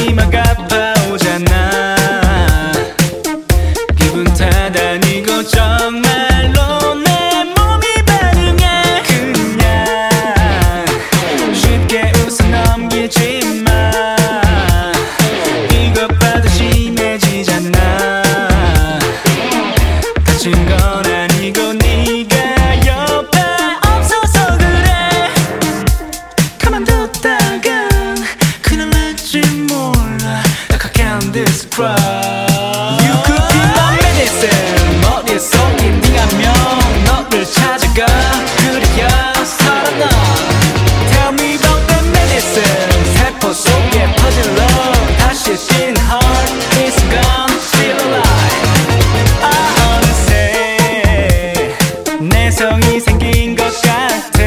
막 아파오잖아. 기분 탓아니고 정말로 내 몸이 반응해. 그냥 쉽게 웃어 넘기지마. 이것봐도 심해지잖아. 다친 건 아니고 네가 옆에 없어서 그래. 가만뒀다간 큰일 날지 몰라. I can't describe. You could be my medicine. 머릿속 인딩하며 너를 찾아가. 그래야 살아나. Tell me about that medicine. 세포 속에 퍼질러 다시 뛴 heart is gone, still alive. 어느새 내성이 생긴 것 같아.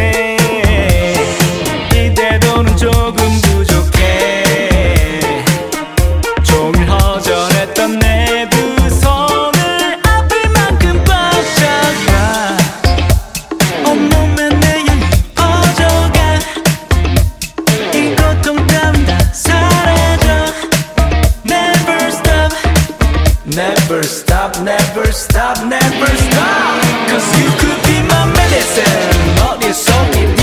이때도는 조금 부족해. 종일 허전했던 내 두 손을 아플 만큼 꽉 잡아. 온몸에 내 향이 퍼져가. 이 고통 따윈 다 사라져. Never stop, never stop, never stop, never stop. Cause you could be my medicine. 머릿속이